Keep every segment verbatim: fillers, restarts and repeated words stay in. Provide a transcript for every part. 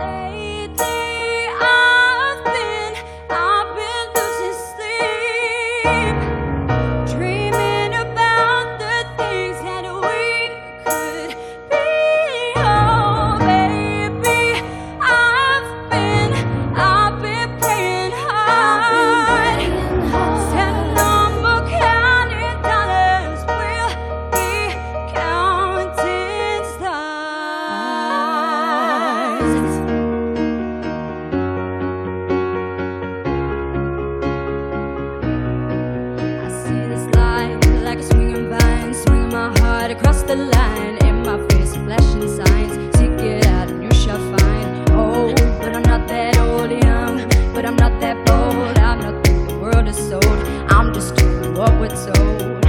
Across the line, in my face flashing signs. Seek it out and you shall find. Oh, but I'm not that old, young, but I'm not that bold. I'm not what the world is sold. I'm just doing what we're told.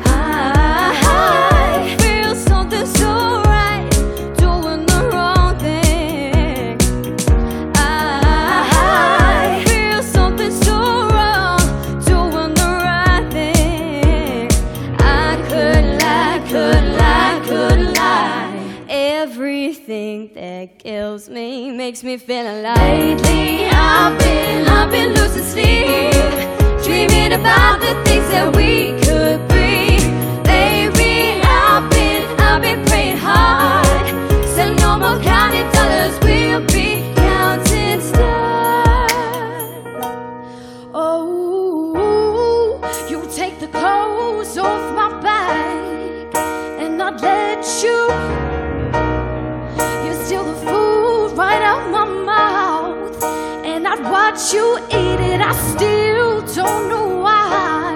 I feel something so right, doing the wrong thing. I feel something so wrong, doing the right thing. I could lie, could lie, could lie. Everything that kills me makes me feel alive. Lately I've been, I've been losing sleep, dreaming about the things that we could be. Baby, I've been, I've been praying hard, so no more counting dollars, we'll be counting stars. Oh, you take the clothes off my back and I'd let you. You steal the food right out my mouth and I'd watch you eat it. I still don't know why,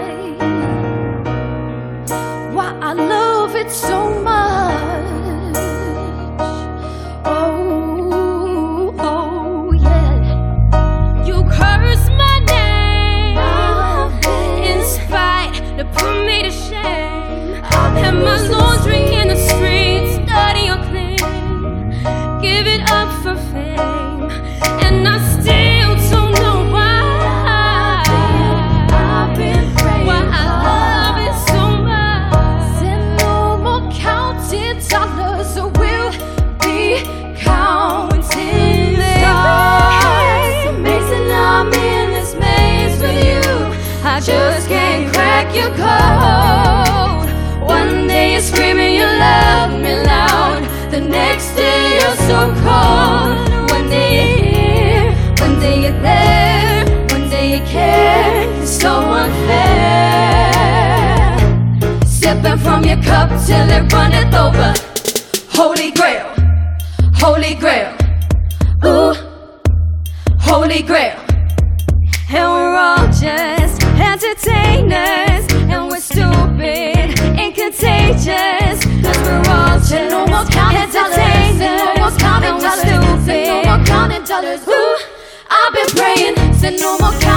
why I love it so much. Oh, oh yeah. You curse my name in spite to put me to shame. And my laundry in the streets, dirty or clean, give it up for fame. And I still don't know why, I've been praying, why I love it so much. Said no more counting dollars, so we'll be counting stars. It's amazing I'm in this maze with you. I just can't crack your code. One day you're screaming you love me loud, the next day you're so cold. One day you're here, one day you're there, one day you care. It's so unfair. Sipping from your cup till it runneth over. Holy Grail, Holy Grail, ooh, Holy Grail. And we're all just entertainers, and we're stupid and contagious, cause we're all just no more counting dollars, no more counting dollars, no more counting dollars. Ooh, I've been praying, said no more counting